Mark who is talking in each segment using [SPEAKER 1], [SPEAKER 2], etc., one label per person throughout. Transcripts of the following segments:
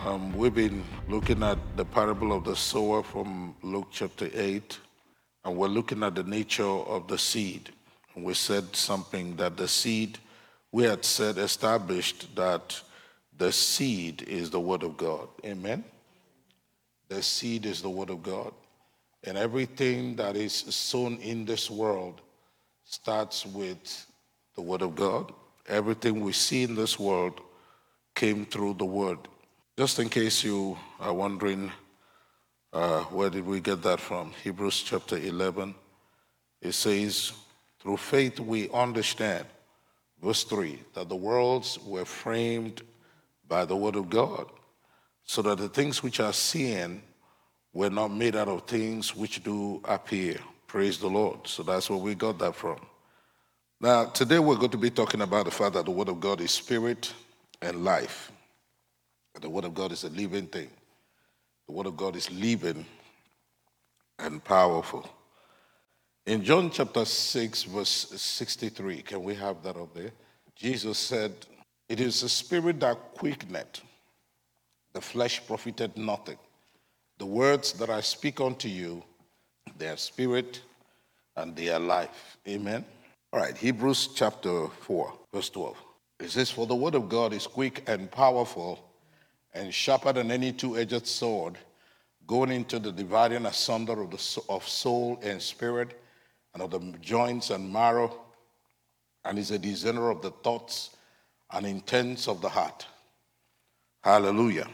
[SPEAKER 1] We've been looking at the parable of the sower from Luke chapter 8, and we're looking at the nature of the seed. And we said something that the seed, we had said, established that the seed is the Word of God. Amen? The seed is the Word of God. And everything that is sown in this world starts with the Word of God. Everything we see in this world came through the Word. Just in case you are wondering, where did we get that from? Hebrews chapter 11. It says, through faith we understand, verse 3, that the worlds were framed by the Word of God, so that the things which are seen were not made out of things which do appear. Praise the Lord. So that's where we got that from. Now, today we're going to be talking about the fact that the Word of God is spirit and life. The Word of God is a living thing. The Word of God is living and powerful. In John chapter 6, verse 63, can we have that up there? Jesus said, it is the spirit that quickeneth, the flesh profited nothing. The words that I speak unto you, they are spirit and they are life. Amen. All right, Hebrews chapter 4, verse 12. It says, for the word of God is quick and powerful and sharper than any two-edged sword, going into the dividing asunder of soul and spirit, and of the joints and marrow, and is a discerner of the thoughts and intents of the heart. Hallelujah.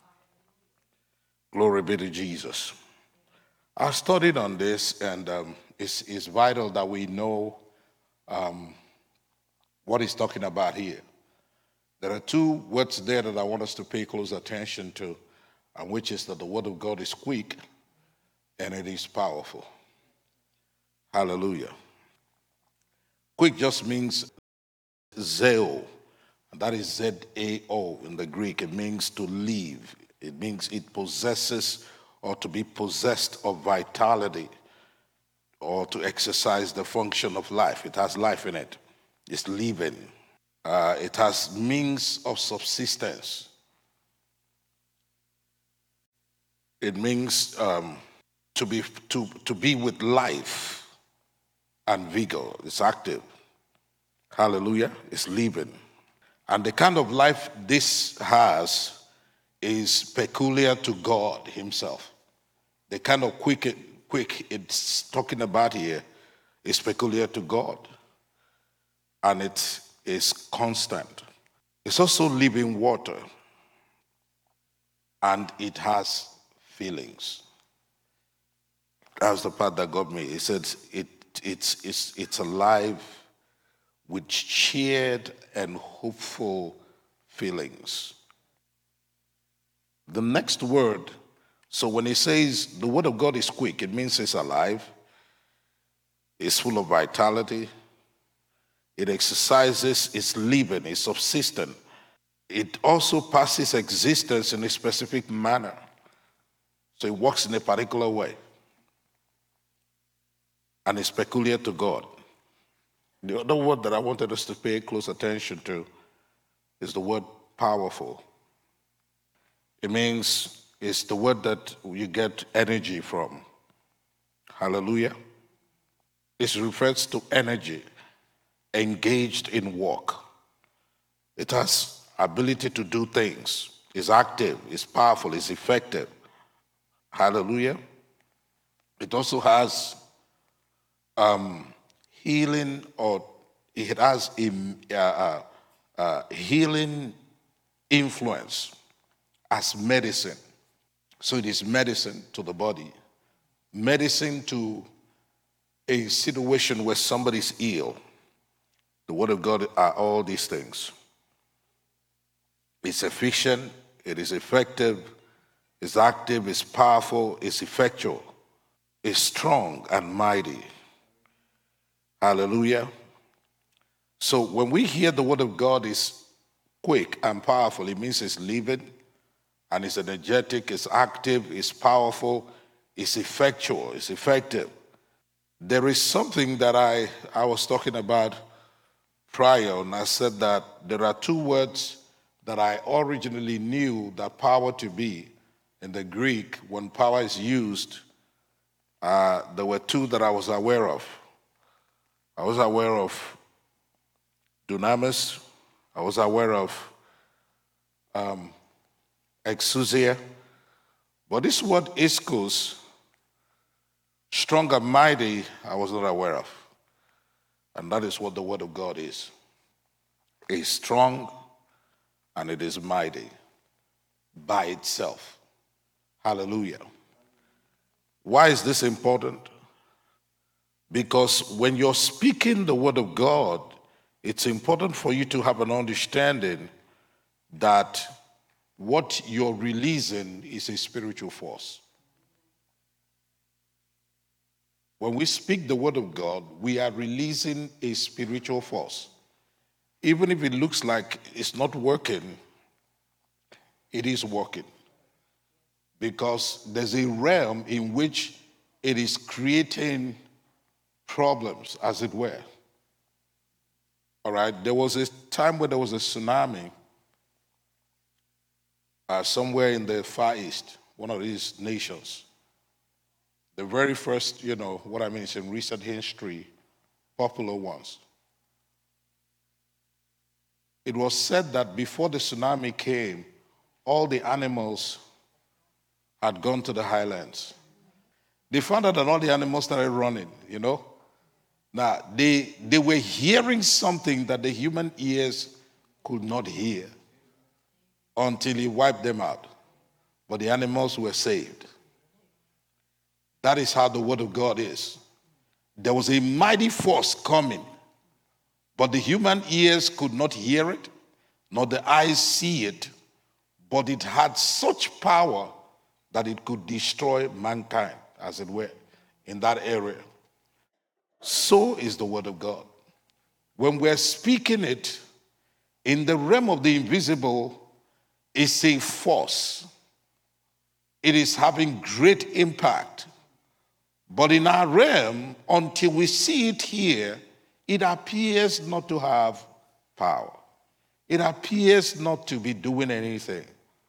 [SPEAKER 1] Glory be to Jesus. I studied on this, and it's vital that we know what he's talking about here. There are two words there that I want us to pay close attention to, and which is that the word of God is quick and it is powerful. Hallelujah. Quick just means zeo, and that is Z-A-O in the Greek. It means to live. It means it possesses or to be possessed of vitality or to exercise the function of life. It has life in it. It's living. It has means of subsistence. It means to be with life and vigor. It's active. Hallelujah. It's living. And the kind of life this has is peculiar to God himself. The kind of quick it's talking about here is peculiar to God. And it is constant. It's also living water. And it has feelings. That's the part that got me. It said it's alive with cheered and hopeful feelings. The next word, so when it says the word of God is quick, it means it's alive, it's full of vitality, it exercises, it's living, it's subsistent. It also passes existence in a specific manner. So it works in a particular way. And it's peculiar to God. The other word that I wanted us to pay close attention to is the word powerful. It means it's the word that you get energy from. Hallelujah. It refers to energy engaged in work. It has ability to do things. It's active, it's powerful, it's effective. Hallelujah. It also has healing, or it has healing influence as medicine. So it is medicine to the body, medicine to a situation where somebody's ill. The word of God are all these things. It's efficient, it is effective, it's active, it's powerful, it's effectual, it's strong and mighty. Hallelujah. So when we hear the word of God is quick and powerful, it means it's living and it's energetic, it's active, it's powerful, it's effectual, it's effective. There is something that I was talking about prior, and I said that there are two words that I originally knew that power to be. In the Greek, when power is used, there were two that I was aware of. I was aware of dunamis. I was aware of exousia. But this word ischus, strong and mighty, I was not aware of. And that is what the word of God is. It is strong and it is mighty by itself. Hallelujah. Why is this important? Because when you're speaking the word of God, it's important for you to have an understanding that what you're releasing is a spiritual force. When we speak the word of God, we are releasing a spiritual force. Even if it looks like it's not working, it is working. Because there's a realm in which it is creating problems, as it were. All right, there was a time where there was a tsunami somewhere in the Far East, one of these nations. The very first, what I mean is in recent history, popular ones. It was said that before the tsunami came, all the animals had gone to the highlands. They found out that all the animals started running, Now, they were hearing something that the human ears could not hear until he wiped them out. But the animals were saved. That is how the word of God is. There was a mighty force coming, but the human ears could not hear it, nor the eyes see it, but it had such power that it could destroy mankind, as it were, in that area. So is the word of God. When we're speaking it, in the realm of the invisible, it's a force. It is having great impact. But in our realm, until we see it here, it appears not to have power. It appears not to be doing anything.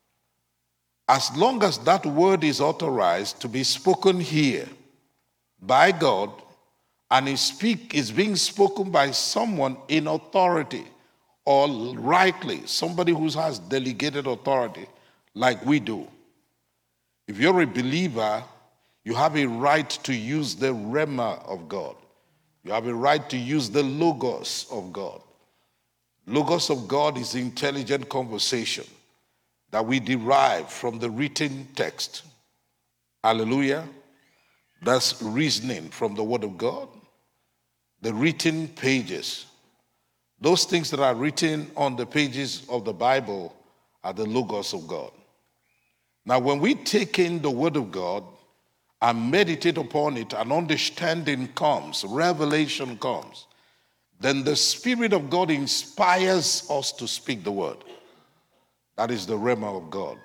[SPEAKER 1] As long as that word is authorized to be spoken here by God, and is being spoken by someone in authority, or rightly, somebody who has delegated authority, like we do. If you're a believer, you have a right to use the rhema of God. You have a right to use the logos of God. Logos of God is intelligent conversation that we derive from the written text. Hallelujah. That's reasoning from the word of God. The written pages. Those things that are written on the pages of the Bible are the logos of God. Now, when we take in the word of God and meditate upon it, and understanding comes, revelation comes, then the Spirit of God inspires us to speak the word. That is the rhema of God.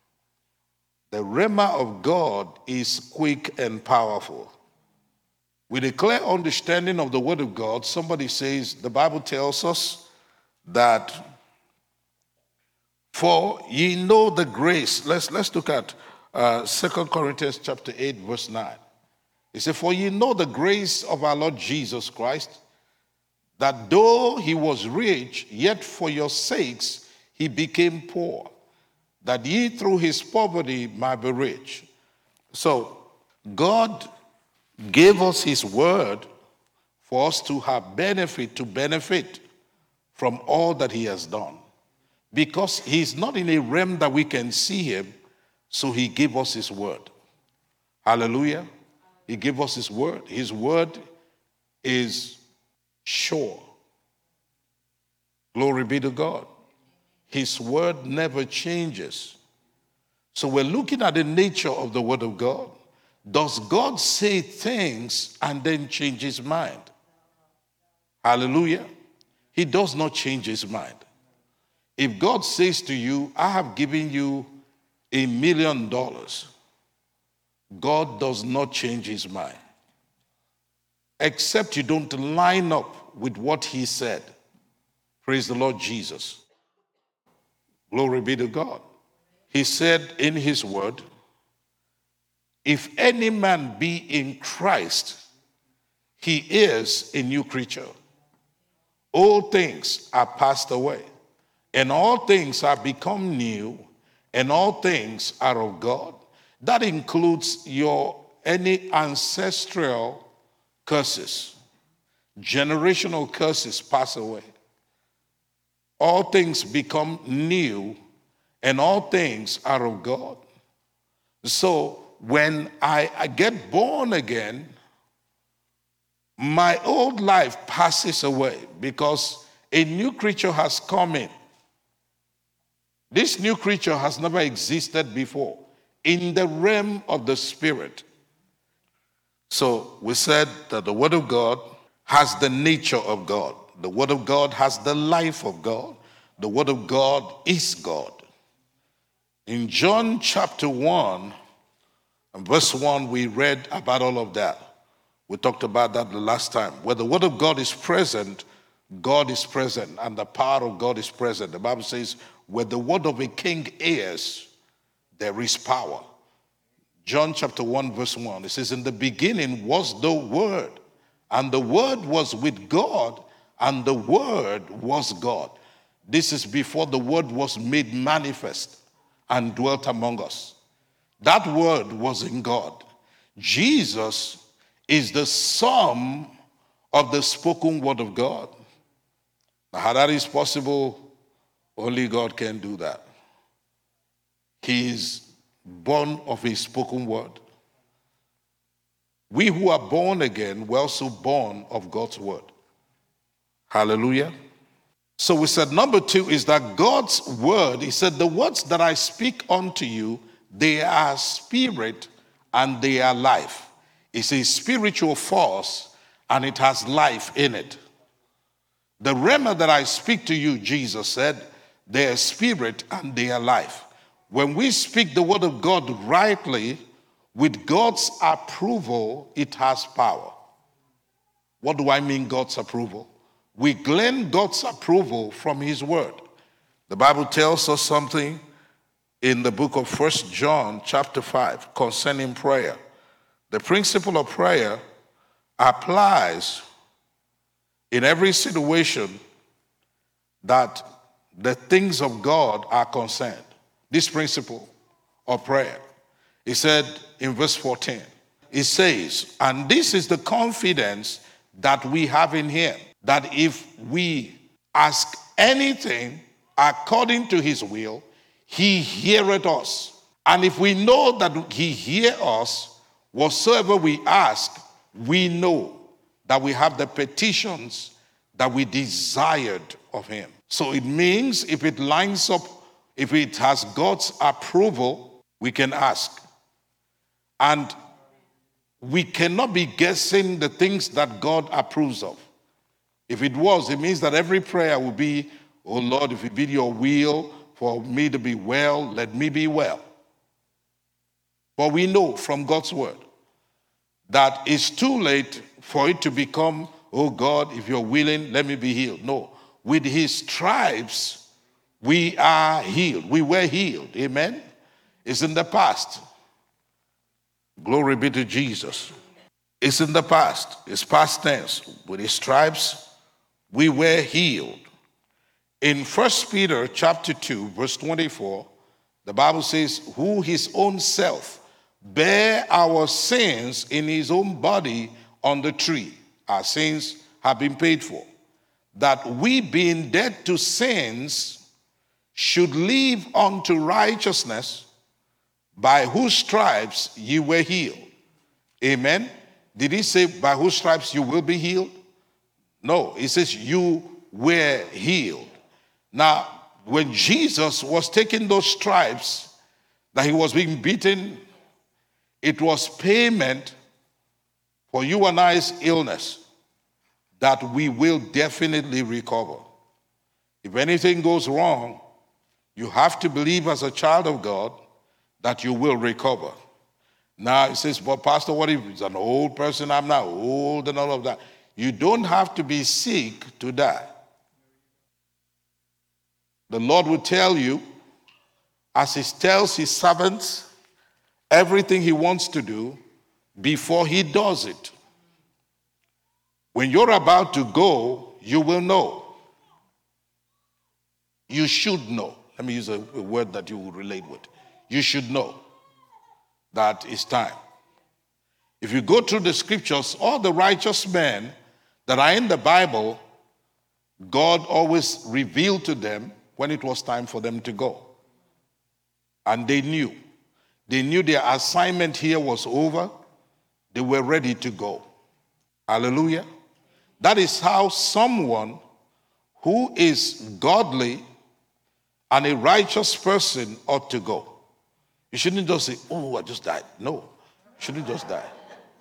[SPEAKER 1] The rhema of God is quick and powerful. With a clear understanding of the word of God, somebody says, the Bible tells us that, for ye know the grace. Let's look at 2 Corinthians chapter 8, verse 9. It says, for ye know the grace of our Lord Jesus Christ, that though he was rich, yet for your sakes he became poor, that ye through his poverty might be rich. So God gave us his word for us to have benefit from all that he has done. Because he's not in a realm that we can see him, so he gave us his word. Hallelujah. He gave us his word. His word is sure. Glory be to God. His word never changes. So we're looking at the nature of the word of God. Does God say things and then change his mind? Hallelujah. He does not change his mind. If God says to you, I have given you $1 million, God does not change his mind. Except you don't line up with what he said. Praise the Lord Jesus. Glory be to God. He said in his word, if any man be in Christ, he is a new creature. All things are passed away, and all things are become new, and all things are of God. That includes any ancestral curses, generational curses pass away. All things become new, and all things are of God. So when I get born again, my old life passes away because a new creature has come in. This new creature has never existed before in the realm of the spirit. So we said that the Word of God has the nature of God. The Word of God has the life of God. The Word of God is God. In John chapter 1 and verse 1, we read about all of that. We talked about that the last time. Where the Word of God is present, and the power of God is present. The Bible says, where the word of a king is, there is power. John chapter 1 verse 1, it says, in the beginning was the Word, and the Word was with God, and the Word was God. This is before the Word was made manifest and dwelt among us. That Word was in God. Jesus is the sum of the spoken word of God. Now, how that is possible, only God can do that. He is born of his spoken word. We who are born again were also born of God's word. Hallelujah. So we said number 2 is that God's word, he said, the words that I speak unto you, they are spirit and they are life. It's a spiritual force and it has life in it. The rhema that I speak to you, Jesus said, they are spirit and they are life. When we speak the word of God rightly, with God's approval, it has power. What do I mean, God's approval? We glean God's approval from his word. The Bible tells us something in the book of 1 John chapter 5 concerning prayer. The principle of prayer applies in every situation that the things of God are concerned. This principle of prayer. He said in verse 14, it says, and this is the confidence that we have in him, that if we ask anything according to his will, he heareth us. And if we know that he hear us, whatsoever we ask, we know that we have the petitions that we desired of him. So it means if it lines up, if it has God's approval, we can ask. And we cannot be guessing the things that God approves of. If it was, it means that every prayer will be, oh Lord, if it be your will for me to be well, let me be well. But we know from God's word that it's too late for it to become, oh God, if you're willing, let me be healed. No, with his stripes, we are healed. We were healed. Amen? It's in the past. Glory be to Jesus. It's in the past. It's past tense. With his stripes, we were healed. In 1 Peter chapter 2, verse 24, the Bible says, who his own self bare our sins in his own body on the tree. Our sins have been paid for. That we, being dead to sins, should live unto righteousness, by whose stripes you were healed. Amen. Did he say by whose stripes you will be healed? No, he says you were healed. Now, when Jesus was taking those stripes, that he was being beaten, it was payment for you and I's illness that we will definitely recover. If anything goes wrong, you have to believe as a child of God that you will recover. Now it says, but Pastor, what if it's an old person? I'm not old and all of that. You don't have to be sick to die. The Lord will tell you as he tells his servants everything he wants to do before he does it. When you're about to go, you will know. You should know. Let me use a word that you will relate with. You should know that it's time. If you go through the scriptures, all the righteous men that are in the Bible, God always revealed to them when it was time for them to go. And they knew. They knew their assignment here was over. They were ready to go. Hallelujah. That is how someone who is godly and a righteous person ought to go. You shouldn't just say, oh, I just died. No, you shouldn't just die.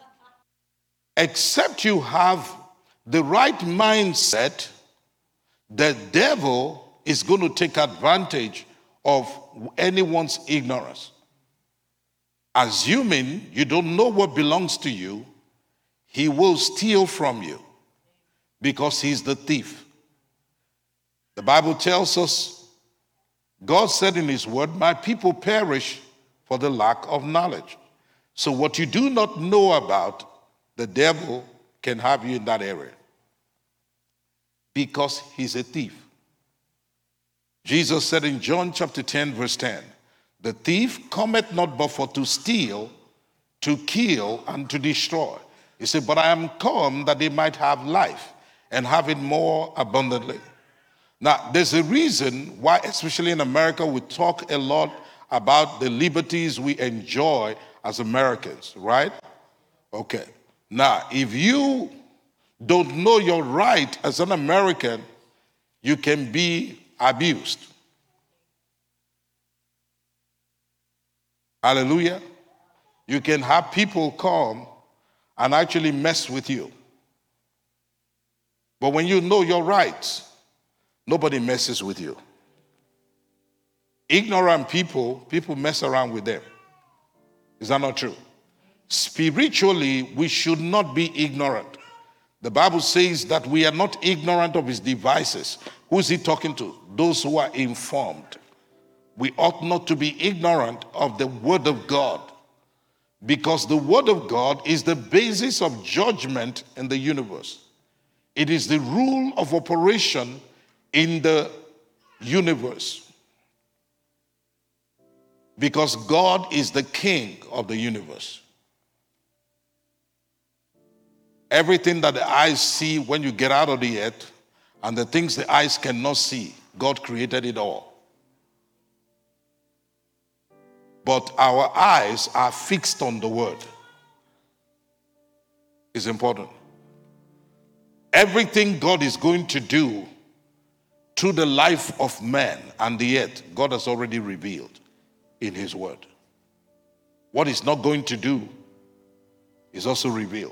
[SPEAKER 1] Except you have the right mindset, the devil is going to take advantage of anyone's ignorance. Assuming you don't know what belongs to you, he will steal from you because he's the thief. The Bible tells us, God said in his word, my people perish for the lack of knowledge. So what you do not know about, the devil can have you in that area because he's a thief. Jesus said in John chapter 10, verse 10, the thief cometh not but for to steal, to kill, and to destroy. He said, but I am come that they might have life and have it more abundantly. Now, there's a reason why, especially in America, we talk a lot about the liberties we enjoy as Americans, right? Okay. Now, if you don't know your right as an American, you can be abused. Hallelujah. You can have people come and actually mess with you. But when you know your rights, nobody messes with you. Ignorant people mess around with them. Is that not true? Spiritually, we should not be ignorant. The Bible says that we are not ignorant of his devices. Who is he talking to? Those who are informed. We ought not to be ignorant of the word of God, because the word of God is the basis of judgment in the universe. It is the rule of operation in the universe, because God is the king of the universe. Everything that the eyes see when you get out of the earth and the things the eyes cannot see, God created it all. But our eyes are fixed on the word. It's important. Everything God is going to do through the life of man and the earth, God has already revealed in his word. What he's not going to do is also revealed.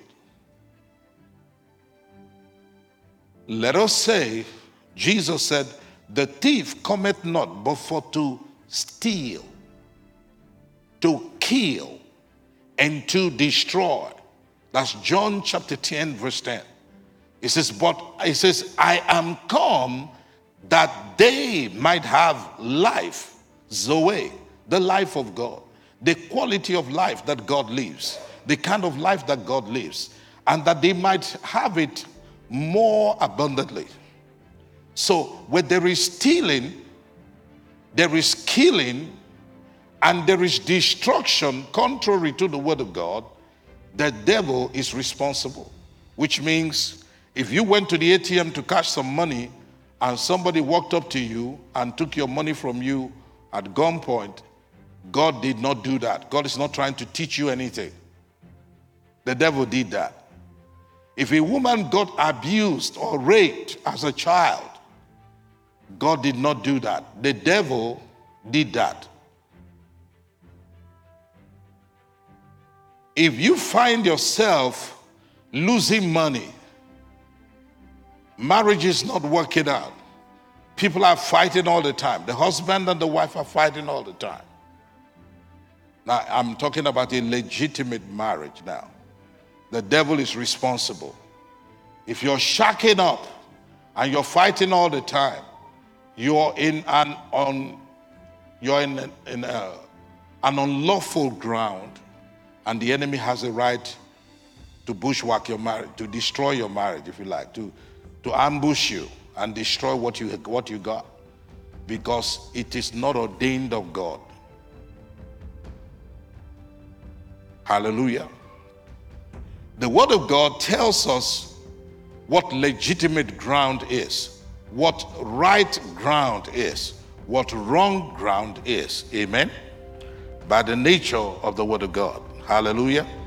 [SPEAKER 1] Let us say, Jesus said, the thief cometh not but for to steal, to kill, and to destroy. That's John chapter 10, verse 10. It says, I am come that they might have life, Zoe, the life of God, the quality of life that God lives, the kind of life that God lives, and that they might have it more abundantly. So where there is stealing, there is killing, and there is destruction contrary to the word of God, the devil is responsible. Which means if you went to the ATM to cash some money and somebody walked up to you and took your money from you at gunpoint, God did not do that. God is not trying to teach you anything. The devil did that. If a woman got abused or raped as a child, God did not do that. The devil did that. If you find yourself losing money, marriage is not working out, people are fighting all the time, the husband and the wife are fighting all the time. Now, I'm talking about a legitimate marriage now. The devil is responsible. If you're shacking up and you're fighting all the time, you're in an You're in an unlawful ground, and the enemy has a right to bushwhack your marriage, to destroy your marriage, if you like, to ambush you and destroy what you got, because it is not ordained of God. Hallelujah. The Word of God tells us what legitimate ground is, what right ground is, what wrong ground is. Amen. By the nature of the Word of God. Hallelujah.